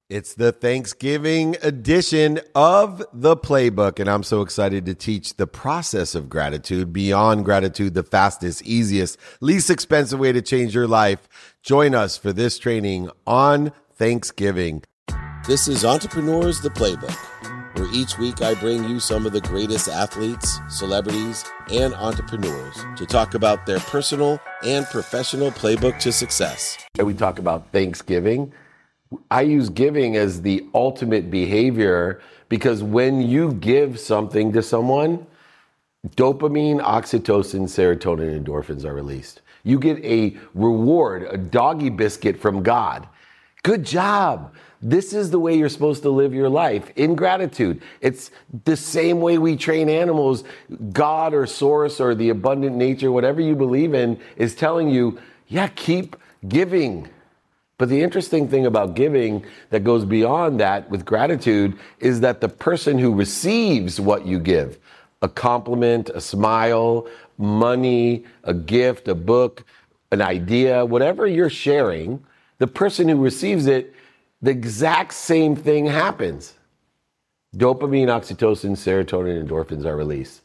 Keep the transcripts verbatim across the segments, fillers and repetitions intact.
It's the Thanksgiving edition of the Playbook, and I'm so excited to teach the process of gratitude, beyond gratitude, the fastest, easiest, least expensive way to change your life. Join us for this training on Thanksgiving. This is Entrepreneurs, the Playbook, where each week I bring you some of the greatest athletes, celebrities, and entrepreneurs to talk about their personal and professional playbook to success. And we talk about Thanksgiving. I use giving as the ultimate behavior because when you give something to someone, dopamine, oxytocin, serotonin, and endorphins are released. You get a reward, a doggy biscuit from God. Good job. This is the way you're supposed to live your life, in gratitude. It's the same way we train animals. God or source or the abundant nature, whatever you believe in, is telling you, yeah, keep giving. But the interesting thing about giving that goes beyond that with gratitude is that the person who receives what you give, a compliment, a smile, money, a gift, a book, an idea, whatever you're sharing, the person who receives it, the exact same thing happens. Dopamine, oxytocin, serotonin, and endorphins are released.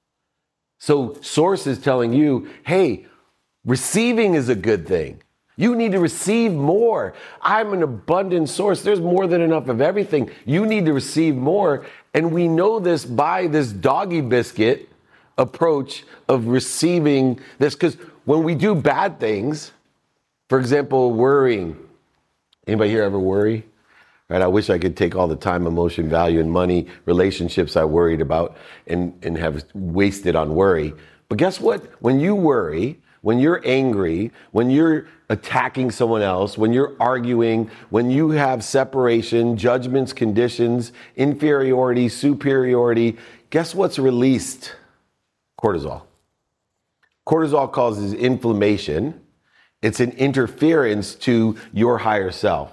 So Source is telling you, hey, receiving is a good thing. You need to receive more. I'm an abundant source. There's more than enough of everything. You need to receive more. And we know this by this doggy biscuit approach of receiving this. Because when we do bad things, for example, worrying. Anybody here ever worry? Right? I wish I could take all the time, emotion, value, and money, relationships I worried about and, and have wasted on worry. But guess what? When you worry, when you're angry, when you're attacking someone else, when you're arguing, when you have separation, judgments, conditions, inferiority, superiority, guess what's released? Cortisol. Cortisol causes inflammation. It's an interference to your higher self.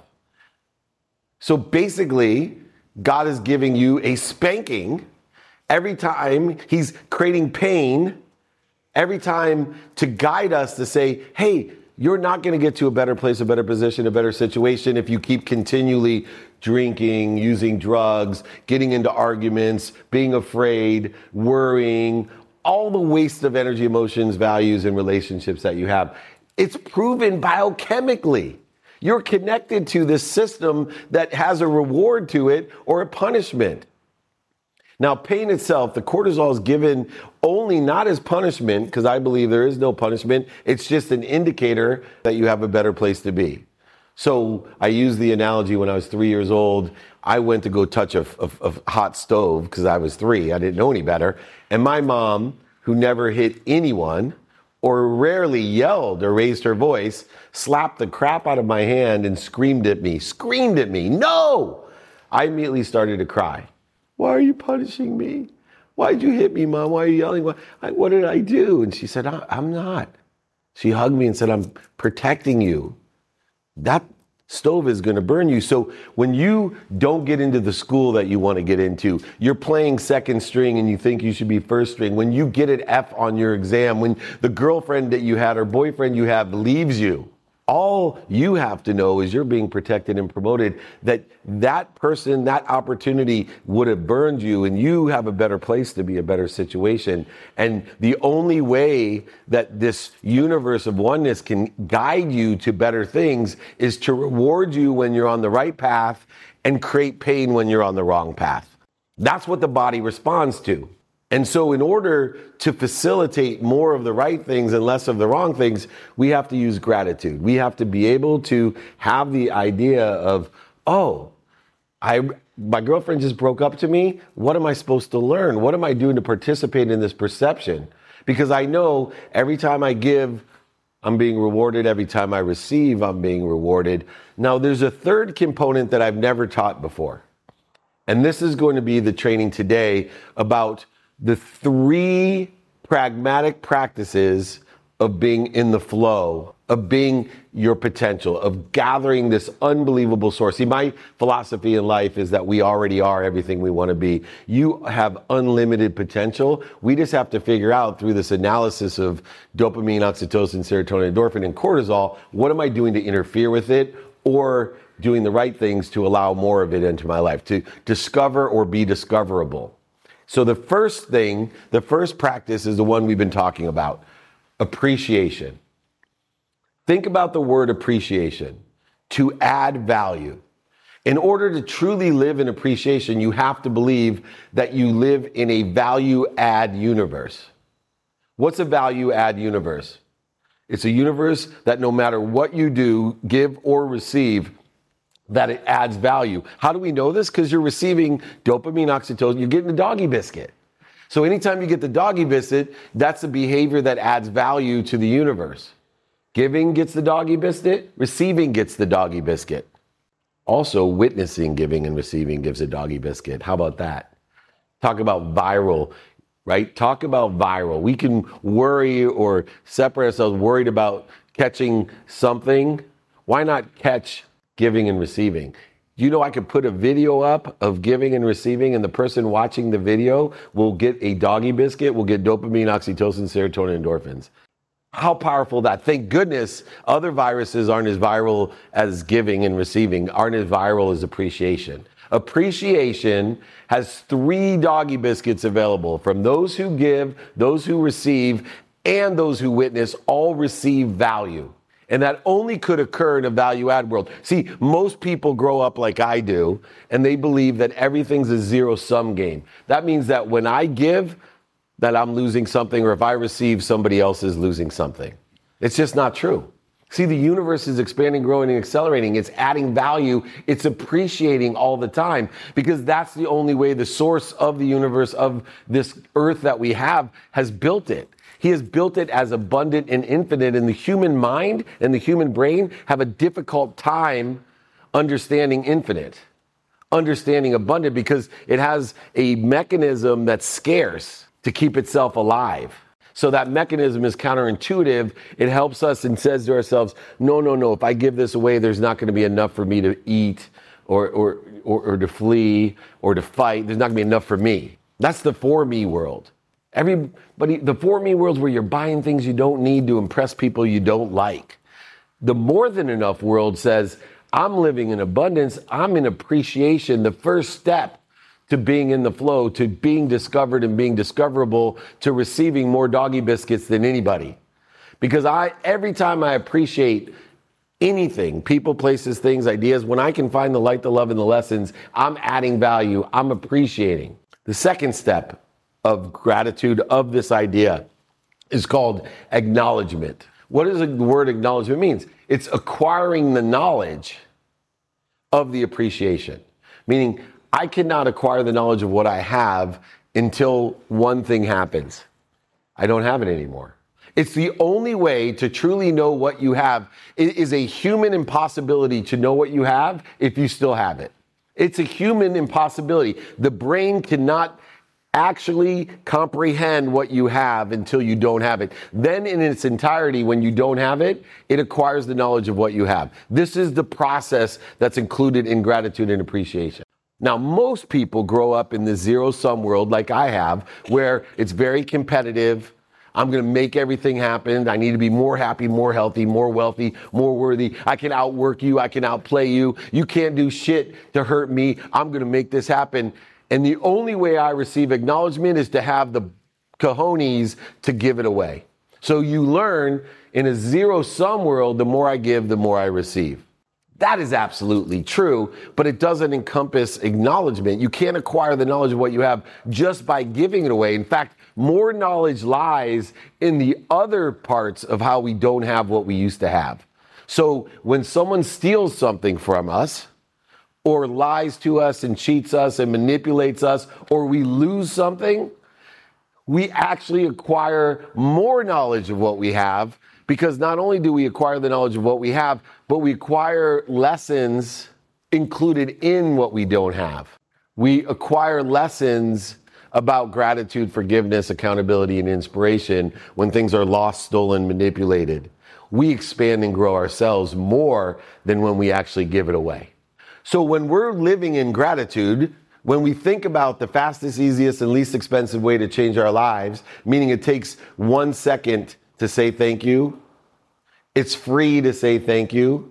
So basically, God is giving you a spanking every time. He's creating pain every time to guide us to say, hey, you're not going to get to a better place, a better position, a better situation if you keep continually drinking, using drugs, getting into arguments, being afraid, worrying, all the waste of energy, emotions, values, and relationships that you have. It's proven biochemically. You're connected to this system that has a reward to it or a punishment. Now, pain itself, the cortisol is given only not as punishment, because I believe there is no punishment. It's just an indicator that you have a better place to be. So I use the analogy when I was three years old, I went to go touch a, a, a hot stove because I was three. I didn't know any better. And my mom, who never hit anyone or rarely yelled or raised her voice, slapped the crap out of my hand and screamed at me, screamed at me, no! I immediately started to cry. Why are you punishing me? Why'd you hit me, Mom? Why are you yelling? What, I, what did I do? And she said, I, I'm not. She hugged me and said, I'm protecting you. That stove is going to burn you. So when you don't get into the school that you want to get into, you're playing second string and you think you should be first string. When you get an F on your exam, when the girlfriend that you had or boyfriend you have leaves you, all you have to know is you're being protected and promoted, that that person, that opportunity would have burned you and you have a better place to be, a better situation. And the only way that this universe of oneness can guide you to better things is to reward you when you're on the right path and create pain when you're on the wrong path. That's what the body responds to. And so in order to facilitate more of the right things and less of the wrong things, we have to use gratitude. We have to be able to have the idea of, oh, I, my girlfriend just broke up to me. What am I supposed to learn? What am I doing to participate in this perception? Because I know every time I give, I'm being rewarded. Every time I receive, I'm being rewarded. Now, there's a third component that I've never taught before. And this is going to be the training today about the three pragmatic practices of being in the flow, of being your potential, of gathering this unbelievable source. See, my philosophy in life is that we already are everything we want to be. You have unlimited potential. We just have to figure out through this analysis of dopamine, oxytocin, serotonin, endorphin, and cortisol, what am I doing to interfere with it or doing the right things to allow more of it into my life, to discover or be discoverable. So the first thing, the first practice is the one we've been talking about, appreciation. Think about the word appreciation, to add value. In order to truly live in appreciation, you have to believe that you live in a value add universe. What's a value add universe? It's a universe that no matter what you do, give or receive, that it adds value. How do we know this? Because you're receiving dopamine, oxytocin, you're getting the doggy biscuit. So anytime you get the doggy biscuit, that's a behavior that adds value to the universe. Giving gets the doggy biscuit, receiving gets the doggy biscuit. Also, witnessing giving and receiving gives a doggy biscuit. How about that? Talk about viral, right? Talk about viral. We can worry or separate ourselves worried about catching something. Why not catch giving and receiving? You know, I could put a video up of giving and receiving, and the person watching the video will get a doggy biscuit, will get dopamine, oxytocin, serotonin, endorphins. How powerful that. Thank goodness other viruses aren't as viral as giving and receiving, aren't as viral as appreciation. Appreciation has three doggy biscuits available from those who give, those who receive, and those who witness all receive value. And that only could occur in a value add world. See, most people grow up like I do, and they believe that everything's a zero sum game. That means that when I give, that I'm losing something, or if I receive, somebody else is losing something. It's just not true. See, the universe is expanding, growing, and accelerating. It's adding value. It's appreciating all the time, because that's the only way the source of the universe, of this earth that we have, has built it. He has built it as abundant and infinite, and the human mind and the human brain have a difficult time understanding infinite, understanding abundant, because it has a mechanism that's scarce to keep itself alive. So that mechanism is counterintuitive. It helps us and says to ourselves, no, no, no, if I give this away, there's not going to be enough for me to eat or, or, or, or to flee or to fight. There's not going to be enough for me. That's the for me world. Everybody, the for me world's where you're buying things you don't need to impress people you don't like. The more than enough world says, I'm living in abundance. I'm in appreciation. The first step to being in the flow, to being discovered and being discoverable, to receiving more doggy biscuits than anybody. Because I, every time I appreciate anything, people, places, things, ideas, when I can find the light, the love, and the lessons, I'm adding value, I'm appreciating. The second step of gratitude of this idea is called acknowledgement. What does the word acknowledgement mean? It's acquiring the knowledge of the appreciation. Meaning, I cannot acquire the knowledge of what I have until one thing happens. I don't have it anymore. It's the only way to truly know what you have. It is a human impossibility to know what you have if you still have it. It's a human impossibility. The brain cannot actually comprehend what you have until you don't have it. Then in its entirety, when you don't have it, it acquires the knowledge of what you have. This is the process that's included in gratitude and appreciation. Now, most people grow up in the zero-sum world like I have, where it's very competitive. I'm going to make everything happen. I need to be more happy, more healthy, more wealthy, more worthy. I can outwork you. I can outplay you. You can't do shit to hurt me. I'm going to make this happen. And the only way I receive acknowledgement is to have the cojones to give it away. So you learn in a zero-sum world, the more I give, the more I receive. That is absolutely true, but it doesn't encompass acknowledgement. You can't acquire the knowledge of what you have just by giving it away. In fact, more knowledge lies in the other parts of how we don't have what we used to have. So when someone steals something from us, or lies to us and cheats us and manipulates us, or we lose something, we actually acquire more knowledge of what we have, because not only do we acquire the knowledge of what we have, but we acquire lessons included in what we don't have. We acquire lessons about gratitude, forgiveness, accountability, and inspiration when things are lost, stolen, manipulated. We expand and grow ourselves more than when we actually give it away. So when we're living in gratitude, when we think about the fastest, easiest, and least expensive way to change our lives, meaning it takes one second to say thank you, it's free to say thank you,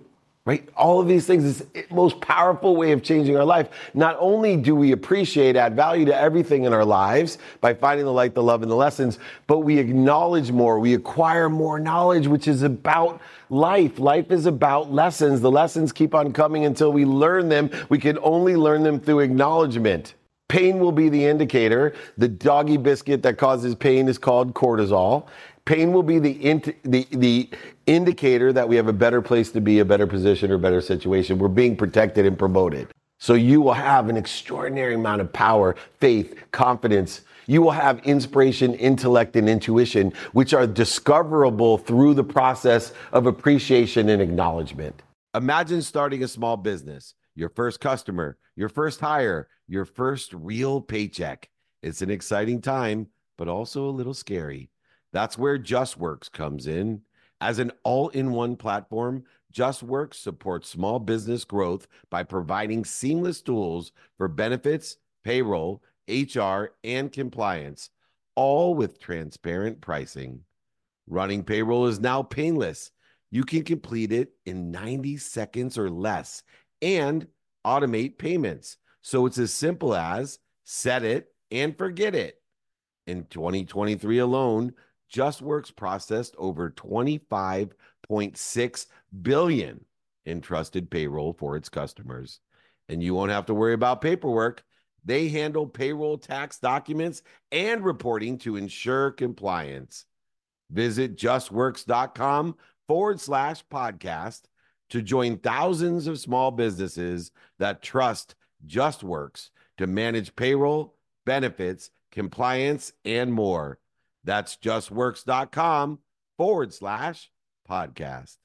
right? All of these things is the most powerful way of changing our life. Not only do we appreciate, add value to everything in our lives by finding the light, the love, and the lessons, but we acknowledge more. We acquire more knowledge, which is about life. Life is about lessons. The lessons keep on coming until we learn them. We can only learn them through acknowledgement. Pain will be the indicator. The doggy biscuit that causes pain is called cortisol. Pain will be the, int- the the indicator that we have a better place to be, a better position, or better situation. We're being protected and promoted. So you will have an extraordinary amount of power, faith, confidence. You will have inspiration, intellect, and intuition, which are discoverable through the process of appreciation and acknowledgement. Imagine starting a small business, your first customer, your first hire, your first real paycheck. It's an exciting time, but also a little scary. That's where JustWorks comes in. As an all-in-one platform, JustWorks supports small business growth by providing seamless tools for benefits, payroll, H R, and compliance, all with transparent pricing. Running payroll is now painless. You can complete it in ninety seconds or less and automate payments. So it's as simple as set it and forget it. In twenty twenty-three alone, JustWorks processed over twenty-five point six billion dollars in trusted payroll for its customers. And you won't have to worry about paperwork. They handle payroll, tax documents, and reporting to ensure compliance. Visit justworks.com forward slash podcast to join thousands of small businesses that trust JustWorks to manage payroll, benefits, compliance, and more. That's justworks.com forward slash podcast.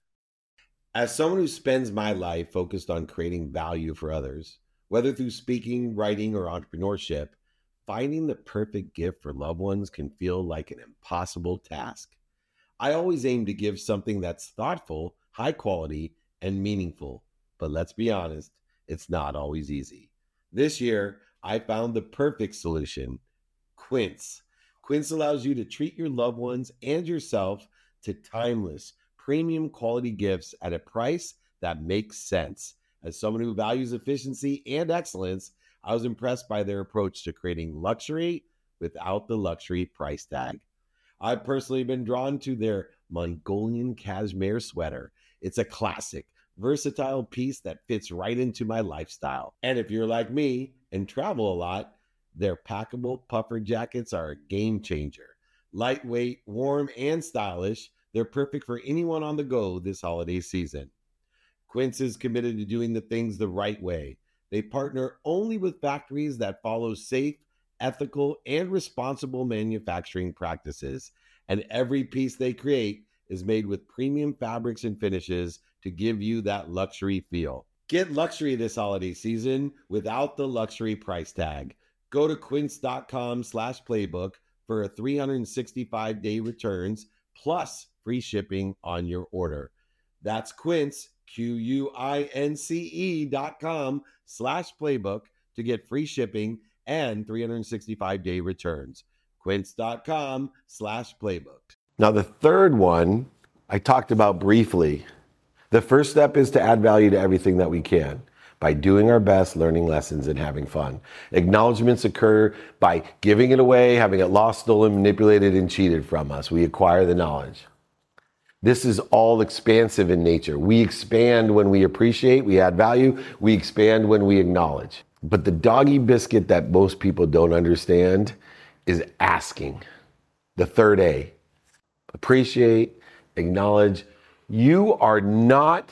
As someone who spends my life focused on creating value for others, whether through speaking, writing, or entrepreneurship, finding the perfect gift for loved ones can feel like an impossible task. I always aim to give something that's thoughtful, high quality, and meaningful. But let's be honest, it's not always easy. This year, I found the perfect solution, Quince. Quince allows you to treat your loved ones and yourself to timeless, premium quality gifts at a price that makes sense. As someone who values efficiency and excellence, I was impressed by their approach to creating luxury without the luxury price tag. I've personally been drawn to their Mongolian cashmere sweater. It's a classic, versatile piece that fits right into my lifestyle. And if you're like me and travel a lot, their packable puffer jackets are a game changer. Lightweight, warm, and stylish, they're perfect for anyone on the go this holiday season. Quince is committed to doing the things the right way. They partner only with factories that follow safe, ethical, and responsible manufacturing practices. And every piece they create is made with premium fabrics and finishes to give you that luxury feel. Get luxury this holiday season without the luxury price tag. Go to quince.com slash playbook for a three hundred sixty-five day returns plus free shipping on your order. That's Quince, Q U I N C E dot com slash playbook to get free shipping and three hundred sixty-five day returns. Quince.com slash playbook. Now, the third one I talked about briefly. The first step is to add value to everything that we can by doing our best, learning lessons, and having fun. Acknowledgements occur by giving it away, having it lost, stolen, manipulated, and cheated from us. We acquire the knowledge. This is all expansive in nature. We expand when we appreciate, we add value, we expand when we acknowledge. But the doggy biscuit that most people don't understand is asking. The third A, appreciate, acknowledge. You are not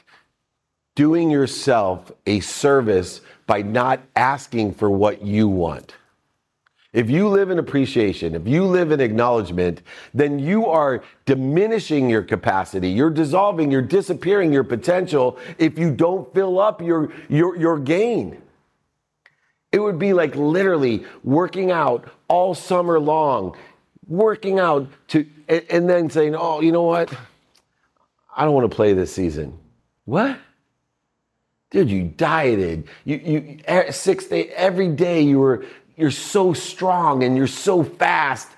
doing yourself a service by not asking for what you want. If you live in appreciation, if you live in acknowledgement, then you are diminishing your capacity. You're dissolving, you're disappearing your potential if you don't fill up your, your, your gain. It would be like literally working out all summer long, working out to, and, and then saying, oh, you know what? I don't want to play this season. What? Dude, you dieted. You, you, six day, every day you were, you're so strong and you're so fast.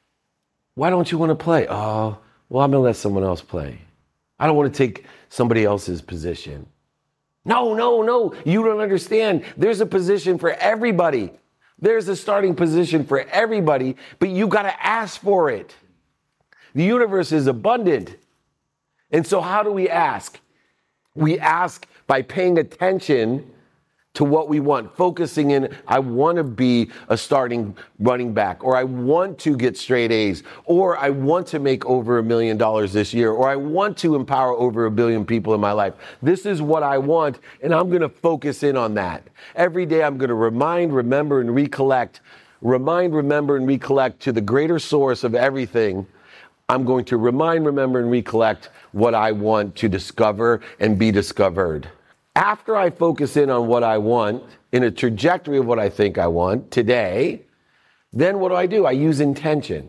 Why don't you want to play? Oh, well, I'm going to let someone else play. I don't want to take somebody else's position. No, no, no, you don't understand. There's a position for everybody. There's a starting position for everybody, but you got to ask for it. The universe is abundant. And so how do we ask? We ask by paying attention to what we want, focusing in, I want to be a starting running back, or I want to get straight A's, or I want to make over a million dollars this year, or I want to empower over a billion people in my life. This is what I want, and I'm going to focus in on that. Every day I'm going to remind, remember, and recollect, remind, remember, and recollect to the greater source of everything. I'm going to remind, remember, and recollect what I want to discover and be discovered. After I focus in on what I want, in a trajectory of what I think I want today, then what do I do? I use intention.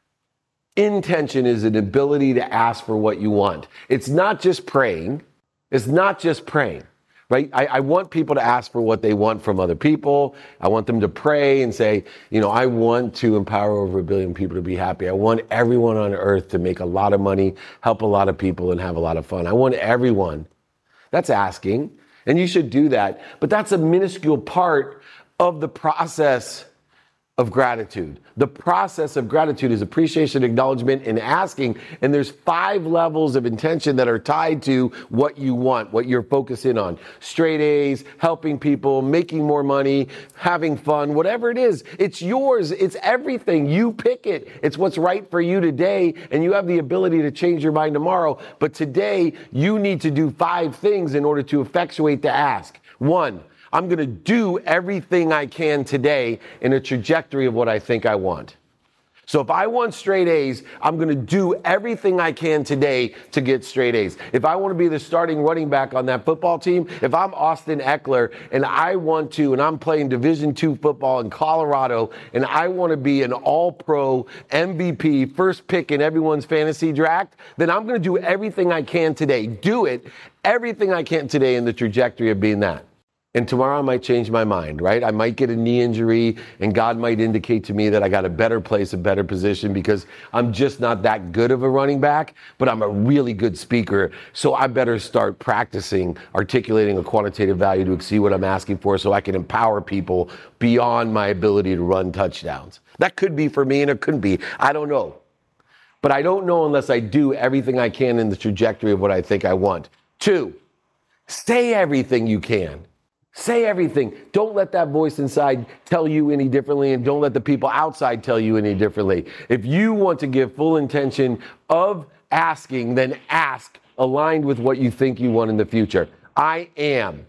Intention is an ability to ask for what you want. It's not just praying. It's not just praying, right? I, I want people to ask for what they want from other people. I want them to pray and say, you know, I want to empower over a billion people to be happy. I want everyone on earth to make a lot of money, help a lot of people, and have a lot of fun. I want everyone. That's asking, and you should do that. But that's a minuscule part of the process of gratitude. The process of gratitude is appreciation, acknowledgement, and asking. And there's five levels of intention that are tied to what you want, what you're focusing on. Straight A's, helping people, making more money, having fun, whatever it is. It's yours. It's everything. You pick it. It's what's right for you today, and you have the ability to change your mind tomorrow. But today, you need to do five things in order to effectuate the ask. One, I'm going to do everything I can today in a trajectory of what I think I want. So if I want straight A's, I'm going to do everything I can today to get straight A's. If I want to be the starting running back on that football team, if I'm Austin Eckler and I want to, and I'm playing Division two football in Colorado, and I want to be an all-pro M V P, first pick in everyone's fantasy draft, then I'm going to do everything I can today. Do it, everything I can today in the trajectory of being that. And tomorrow I might change my mind, right? I might get a knee injury and God might indicate to me that I got a better place, a better position because I'm just not that good of a running back, but I'm a really good speaker. So I better start practicing articulating a quantitative value to exceed what I'm asking for so I can empower people beyond my ability to run touchdowns. That could be for me and it couldn't be. I don't know. But I don't know unless I do everything I can in the trajectory of what I think I want. Two, say everything you can. Say everything. Don't let that voice inside tell you any differently, and don't let the people outside tell you any differently. If you want to give full intention of asking, then ask aligned with what you think you want in the future. I am.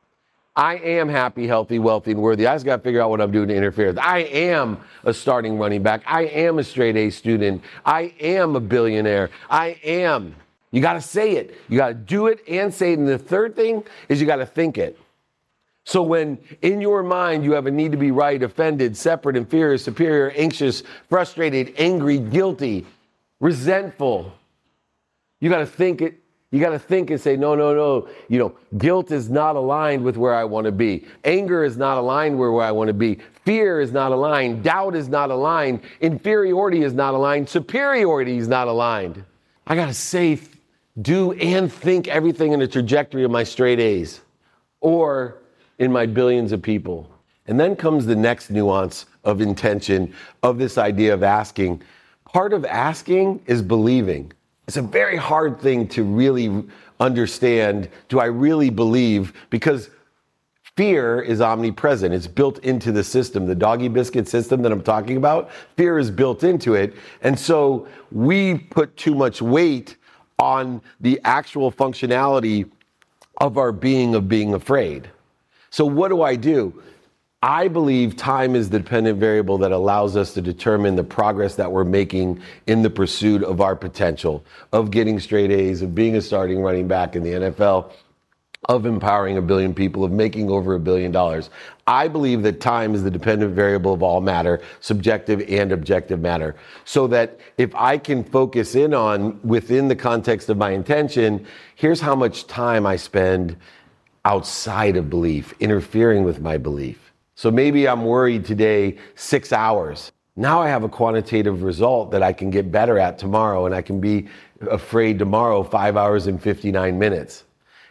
I am happy, healthy, wealthy, and worthy. I just got to figure out what I'm doing to interfere. I am a starting running back. I am a straight A student. I am a billionaire. I am. You got to say it. You got to do it and say it. And the third thing is you got to think it. So when in your mind you have a need to be right, offended, separate, inferior, superior, anxious, frustrated, angry, guilty, resentful, you got to think it. You got to think and say, no, no, no. You know, guilt is not aligned with where I want to be. Anger is not aligned with where I want to be. Fear is not aligned. Doubt is not aligned. Inferiority is not aligned. Superiority is not aligned. I got to say, do, and think everything in the trajectory of my straight A's. Or in my billions of people. And then comes the next nuance of intention of this idea of asking. Part of asking is believing. It's a very hard thing to really understand. Do I really believe? Because fear is omnipresent. It's built into the system. The doggy biscuit system that I'm talking about, fear is built into it. And so we put too much weight on the actual functionality of our being of being afraid. So what do I do? I believe time is the dependent variable that allows us to determine the progress that we're making in the pursuit of our potential, of getting straight A's, of being a starting running back in the N F L, of empowering a billion people, of making over a billion dollars. I believe that time is the dependent variable of all matter, subjective and objective matter. So that if I can focus in on, within the context of my intention, here's how much time I spend outside of belief, interfering with my belief. So maybe I'm worried today six hours. Now I have a quantitative result that I can get better at tomorrow, and I can be afraid tomorrow five hours and fifty-nine minutes.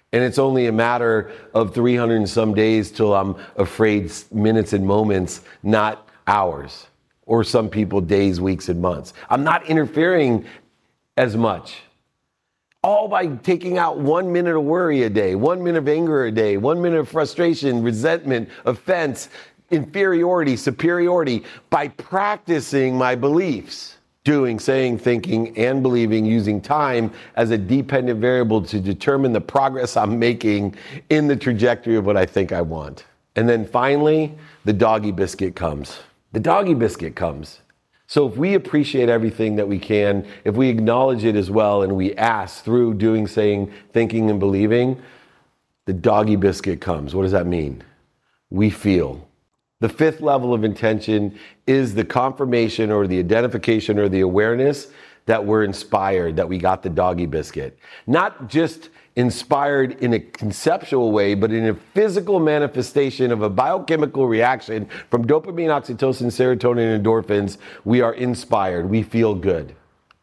And it's only a matter of three hundred and some days till I'm afraid minutes and moments, not hours. Or some people days, weeks, and months. I'm not interfering as much. All by taking out one minute of worry a day, one minute of anger a day, one minute of frustration, resentment, offense, inferiority, superiority, by practicing my beliefs. Doing, saying, thinking, and believing, using time as a dependent variable to determine the progress I'm making in the trajectory of what I think I want. And then finally, the doggy biscuit comes. The doggy biscuit comes. So if we appreciate everything that we can, if we acknowledge it as well, and we ask through doing, saying, thinking, and believing, the doggy biscuit comes. What does that mean? We feel. The fifth level of intention is the confirmation or the identification or the awareness that we're inspired, that we got the doggy biscuit. Not just inspired in a conceptual way, but in a physical manifestation of a biochemical reaction from dopamine, oxytocin, serotonin, and endorphins. We are inspired. We feel good.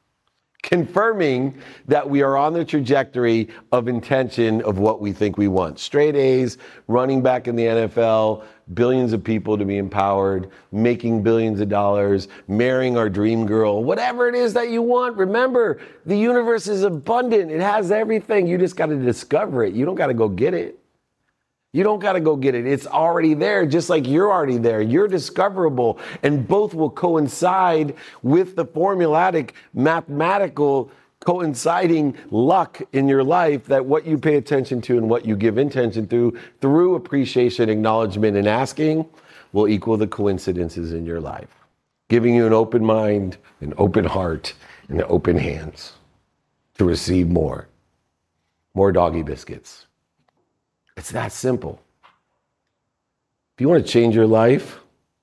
Confirming that we are on the trajectory of intention of what we think we want. Straight A's, running back in the N F L, billions of people to be empowered, making billions of dollars, marrying our dream girl, whatever it is that you want. Remember, the universe is abundant. It has everything. You just got to discover it. You don't got to go get it. You don't got to go get it. It's already there, just like you're already there. You're discoverable, and both will coincide with the formulatic, mathematical, coinciding luck in your life that what you pay attention to and what you give intention to through appreciation, acknowledgement, and asking will equal the coincidences in your life. Giving you an open mind, an open heart, and open hands to receive more. More doggy biscuits. It's that simple. If you want to change your life,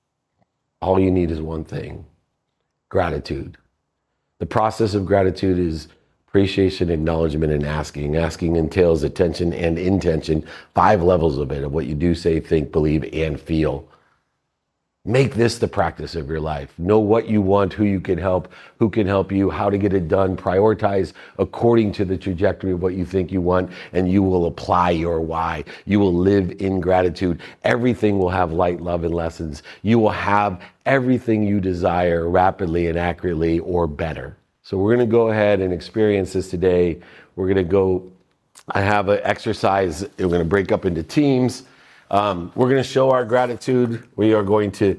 all you need is one thing: gratitude. The process of gratitude is appreciation, acknowledgement, and asking. Asking entails attention and intention, five levels of it, of what you do, say, think, believe, and feel. Make this the practice of your life. Know what you want, who you can help, who can help you, how to get it done. Prioritize according to the trajectory of what you think you want, and you will apply your why. You will live in gratitude. Everything will have light, love, and lessons. You will have everything you desire rapidly and accurately, or better. So we're going to go ahead and experience this today. We're going to go, I have an exercise. We're going to break up into teams. Um, we're going to show our gratitude. We are going to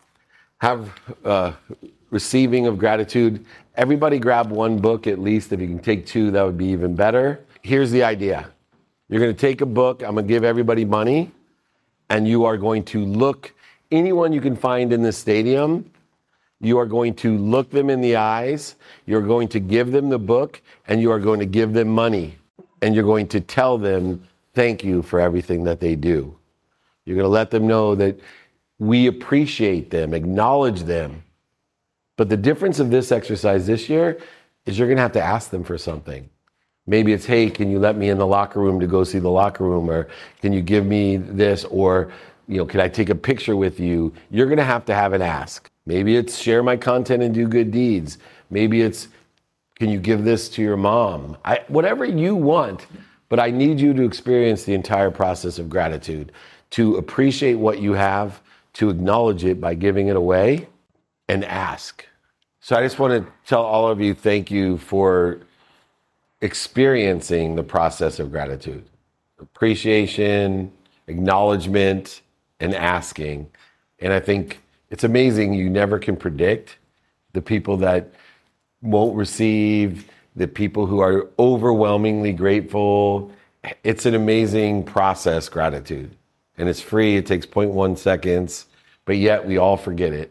have uh, receiving of gratitude. Everybody grab one book at least. If you can take two, that would be even better. Here's the idea. You're going to take a book. I'm going to give everybody money. And you are going to look anyone you can find in the stadium. You are going to look them in the eyes. You're going to give them the book. And you are going to give them money. And you're going to tell them thank you for everything that they do. You're going to let them know that we appreciate them, acknowledge them. But the difference of this exercise this year is you're going to have to ask them for something. Maybe it's, hey, can you let me in the locker room to go see the locker room? Or can you give me this? Or, you know, can I take a picture with you? You're going to have to have an ask. Maybe it's share my content and do good deeds. Maybe it's, can you give this to your mom? I, whatever you want, but I need you to experience the entire process of gratitude. To appreciate what you have, to acknowledge it by giving it away, and ask. So I just want to tell all of you thank you for experiencing the process of gratitude. Appreciation, acknowledgement, and asking. And I think it's amazing. You never can predict the people that won't receive, the people who are overwhelmingly grateful. It's an amazing process, gratitude. And it's free. It takes zero point one seconds, but yet we all forget it.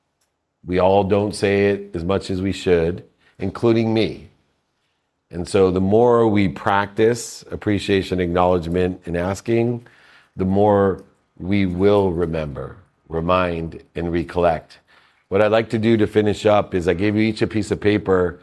We all don't say it as much as we should, including me. And so the more we practice appreciation, acknowledgement, and asking, the more we will remember, remind, and recollect. What I'd like to do to finish up is I gave you each a piece of paper,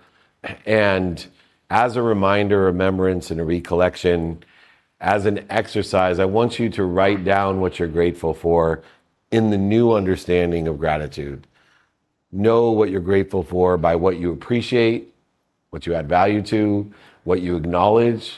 and as a reminder, remembrance, and a recollection, as an exercise, I want you to write down what you're grateful for in the new understanding of gratitude. Know what you're grateful for by what you appreciate, what you add value to, what you acknowledge,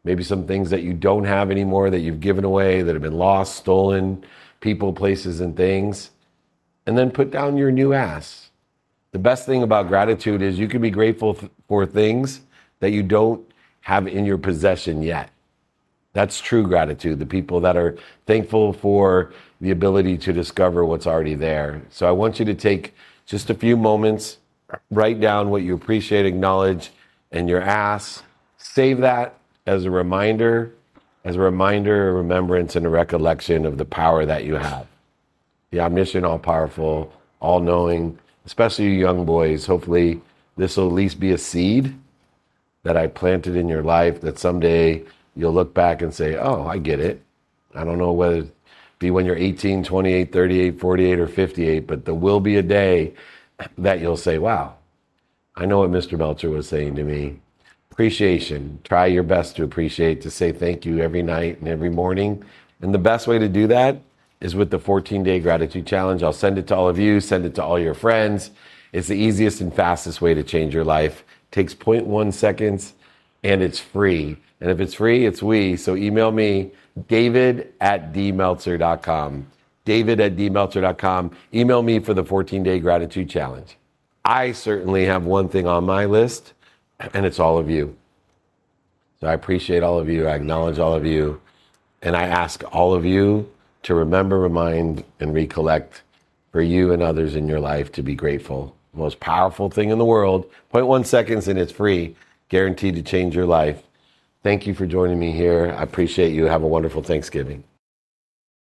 maybe some things that you don't have anymore that you've given away, that have been lost, stolen, people, places, and things. And then put down your new ass. The best thing about gratitude is you can be grateful for things that you don't have in your possession yet. That's true gratitude, the people that are thankful for the ability to discover what's already there. So I want you to take just a few moments, write down what you appreciate, acknowledge, and your ass. Save that as a reminder, as a reminder, a remembrance, and a recollection of the power that you have. The omniscient, all-powerful, all-knowing, especially you young boys. Hopefully this will at least be a seed that I planted in your life that someday you'll look back and say, oh, I get it. I don't know whether it be when you're eighteen, twenty-eight, thirty-eight, forty-eight, or fifty-eight, but there will be a day that you'll say, wow, I know what Mister Meltzer was saying to me. Appreciation. Try your best to appreciate, to say thank you every night and every morning. And the best way to do that is with the fourteen-day gratitude challenge. I'll send it to all of you, send it to all your friends. It's the easiest and fastest way to change your life. It takes zero point one seconds, and it's free. And if it's free, it's we. So email me, david at d meltzer dot com. david at d meltzer dot com. Email me for the fourteen-day gratitude challenge. I certainly have one thing on my list, and it's all of you. So I appreciate all of you. I acknowledge all of you. And I ask all of you to remember, remind, and recollect for you and others in your life to be grateful. The most powerful thing in the world. zero point one seconds, and it's free. Guaranteed to change your life. Thank you for joining me here. I appreciate you. Have a wonderful Thanksgiving.